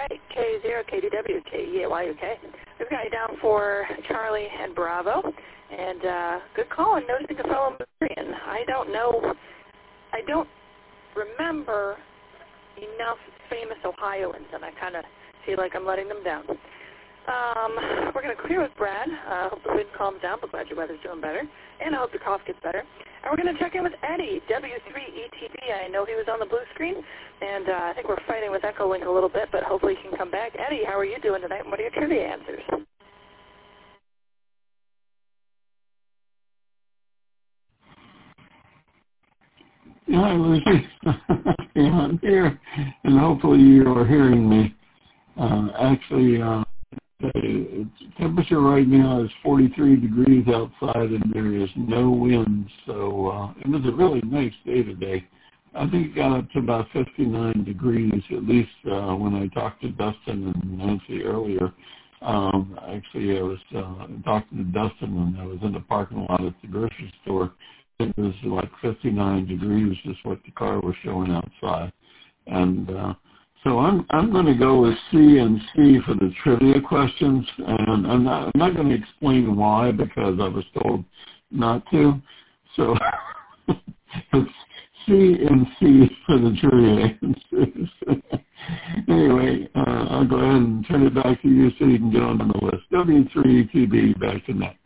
right, K0KDW, We've got you down for Charlie and Bravo. And good call on noticing a fellow Missourian. I don't remember enough famous Ohioans, and I kind of feel like I'm letting them down. We're going to clear with Brad. I hope the wind calms down, but glad your weather's doing better. And I hope your cough gets better. And we're going to check in with Eddie, W3ETB. I know he was on the blue screen, and I think we're fighting with Echolink a little bit, but hopefully he can come back. Eddie, how are you doing tonight, and what are your trivia answers? Hi, Lucy. Yeah, I'm here, and hopefully you are hearing me. Actually, the temperature right now is 43 degrees outside, and there is no wind, so it was a really nice day today. I think it got up to about 59 degrees, at least when I talked to Dustin and Nancy earlier. Actually, I was talking to Dustin, and I was in the parking lot at the grocery store. It was like 59 degrees is what the car was showing outside. And so I'm going to go with C and C for the trivia questions, and I'm not going to explain why because I was told not to. So it's C and C for the trivia answers. Anyway, I'll go ahead and turn it back to you so you can get on the list. W3TB, back to next.